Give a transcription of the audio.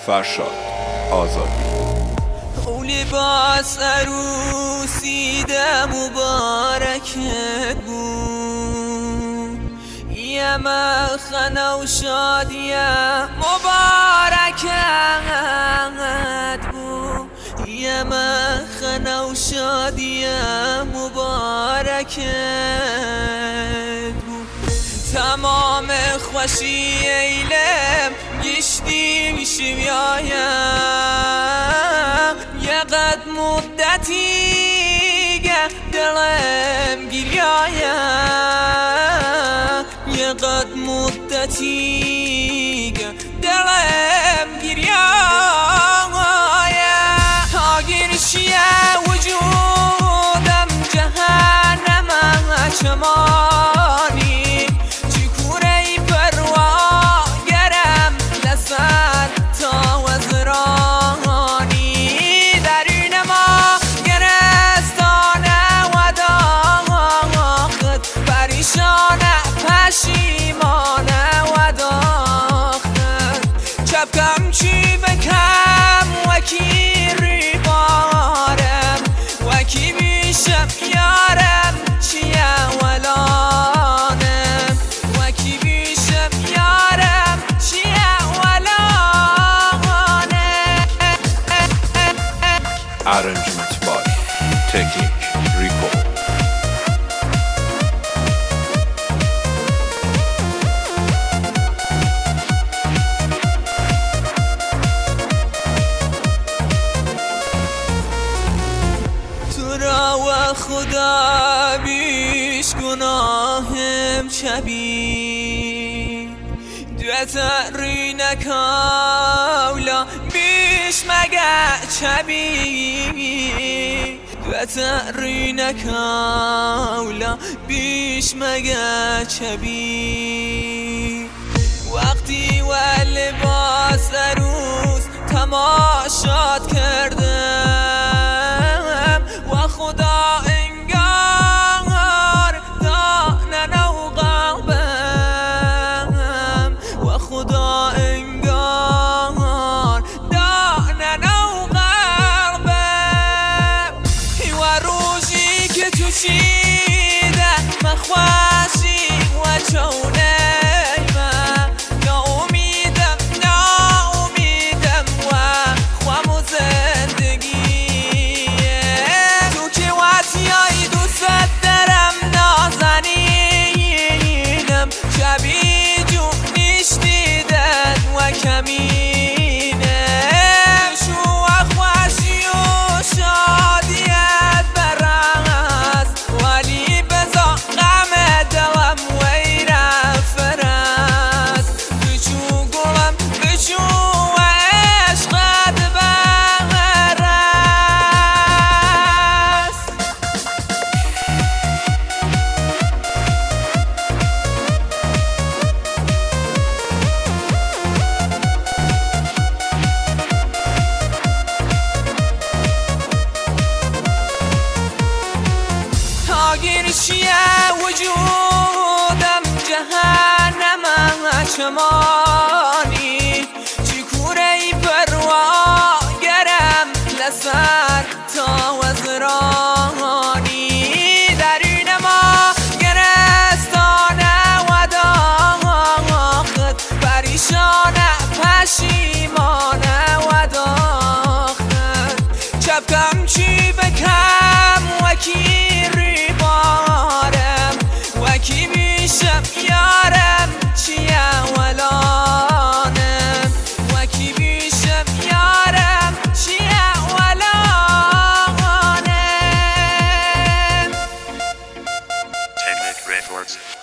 فرشاد آزادی. اون لباس عروسیده مبارکت بود، یه مخنه و شادیه مبارکت بود، یه مخنه و شادیه مبارکت بود. تمام خوشی ایلم گشتی میشیم یایم، یه قد مدتی دلم گریایم، یه قد مدتی دلم گریایم. آگرشیه وجودم جهنم چمانی، چی کوره پروا گرم لسر تا وزرانی، درین ما گرستانه و داخت پریشانه پشیمانه و داخت. چپکم چی بکم وکی ریبارم، وکی بیشم یارم چیه ولانم، وکی بیشم یارم چیه ولانم. Arrangement by Technique Record. و خدا بیش گناهم چبی، دوتری نکاولا بیش مگه چبی، دوتری نکاولا بیش مگه چبی. وقتی و لباس روز تماشات کردم و خدا انگار دانه و قلبم، و خدا انگار دانه و قلبم. و روزی که تو چیده مخواشی و چونه آگرشیه وجودم جهنم چمانی، چی کوره پروا گرم لسر تا وزرانی، درین ما گرستانه و داخت پریشانه پشیمانه و داخت. چپکم چی بکم وکی وکی بیشم یارم چیه ولانم، وکی بیشم یارم چیه ولانم. Technique Records.